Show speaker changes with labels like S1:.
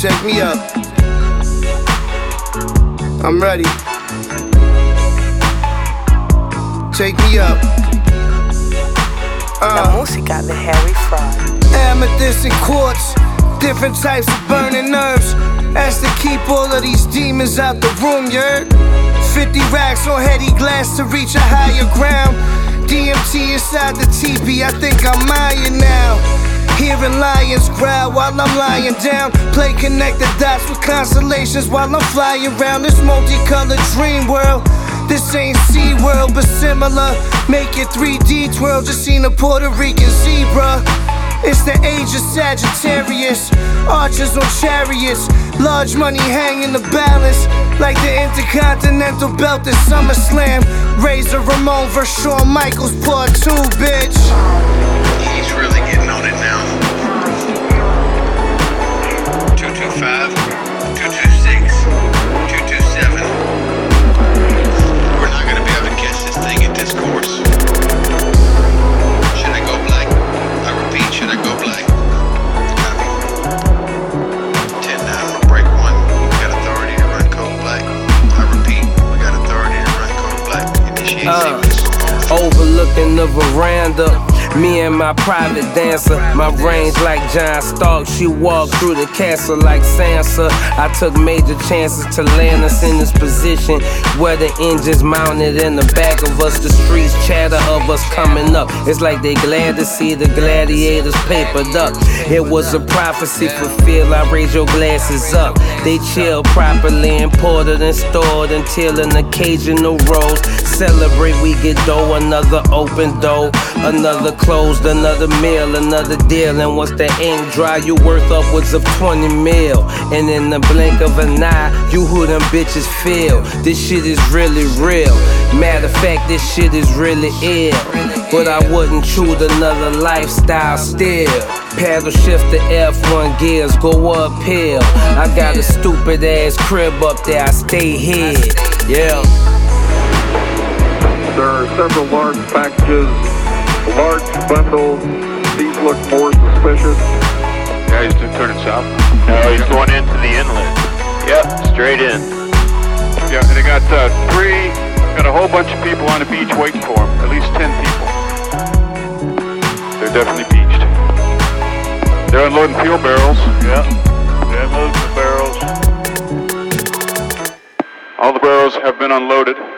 S1: Check me up. I'm ready. Take me up.
S2: La música de Harry Fraud.
S1: Amethyst and quartz, different types of burning nerves. That's to keep all of these demons out the room, you heard? 50 racks on heady glass to reach a higher ground. DMT inside the teepee, I think I'm Mayan now. Hearing lions growl while I'm lying down. Play connect the dots with constellations while I'm flying around this multicolored dream world. This ain't SeaWorld, but similar. Make it 3D twirl, just seen a Puerto Rican zebra. It's the age of Sagittarius, archers on chariots. Large money hang in the balance, like the Intercontinental Belt at SummerSlam. Razor Ramon vs. Shawn Michaels Part 2, bitch.
S3: He's really getting on it now. 225, 226, 227. We're not gonna be able to catch this thing at this course. Should I go black? I repeat, should I go black? Copy. 10 down on break 1. We got authority to run code black. I repeat, we got authority to run code black. Initiate sequence.
S4: Overlooking the veranda, me and my private dancer. My range like John Stark, she walked through the castle like Sansa. I took major chances to land us in this position where the engines mounted in the back of us. The streets chatter of us coming up. It's like they glad to see the gladiators papered up. It was a prophecy fulfilled, I raise your glasses up. They chill properly, imported and stored until an occasional rose. Celebrate, we get dough, another open door, another closed, another meal, another deal. And once the ink dry, you worth upwards of 20 mil. And in the blink of an eye, you who them bitches feel. This shit is really real. Matter of fact, this shit is really ill. But I wouldn't choose another lifestyle still. Paddle shift the F1 gears, go uphill. I got a stupid ass crib up there, I stay here. Yeah.
S5: There are several large packages, large bundles. These look more suspicious.
S6: Yeah, he's turning south. No, he's going into the inlet. Yep, straight in.
S5: Yeah, and they got got a whole bunch of people on the beach waiting for him. At least 10 people. They're definitely beached. They're unloading fuel barrels.
S6: Yep, they're unloading the barrels.
S5: All the barrels have been unloaded.